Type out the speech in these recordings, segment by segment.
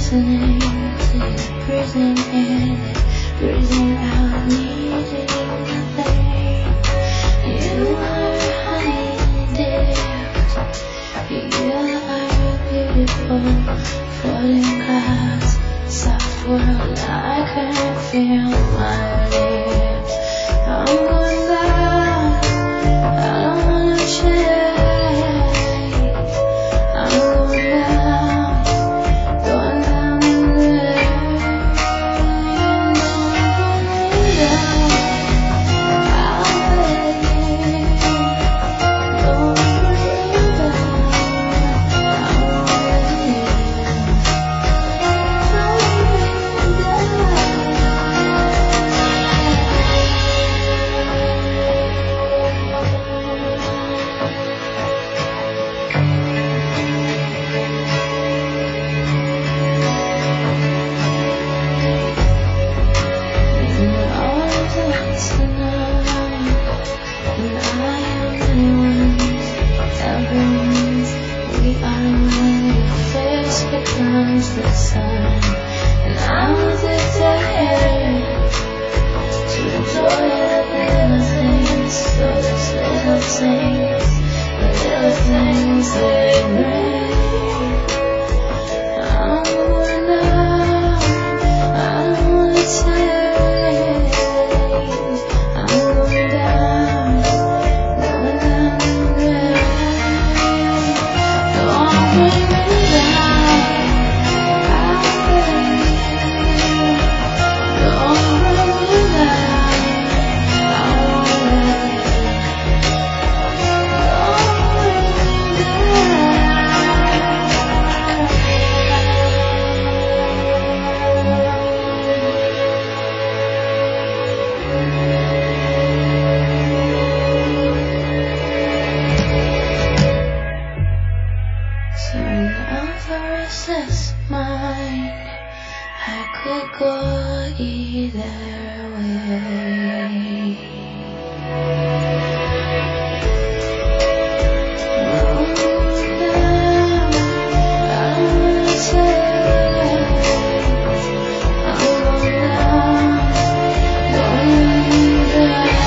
listening to you breathing in, breathing out, needing nothing. You are a honey gift. You are a beautiful floating clouds, soft world. I can feel my lips. I'm going down. I don't wanna change. I'm going down, going down in the air. Going down. I'll let you go down. I'll let you becomes the sun, and I'm addicted to enjoy the little things, those little things they bring. I'm going down, I don't wanna change. I'm going down in the rain. Don't bring me down. Restless mind, I could go either way. Going down, I don't wanna change. I'm going down, going down.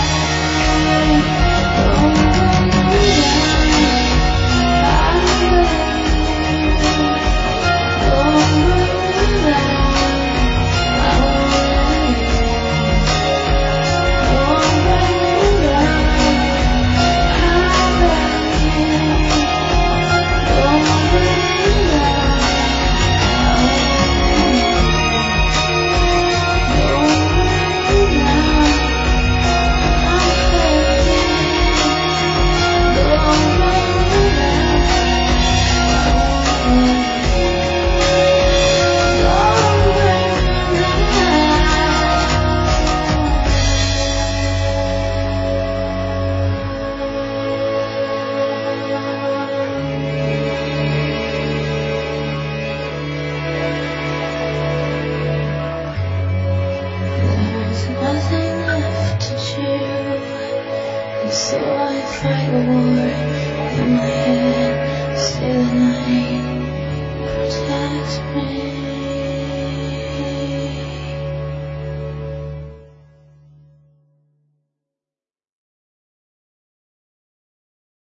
So I fight a war in my head.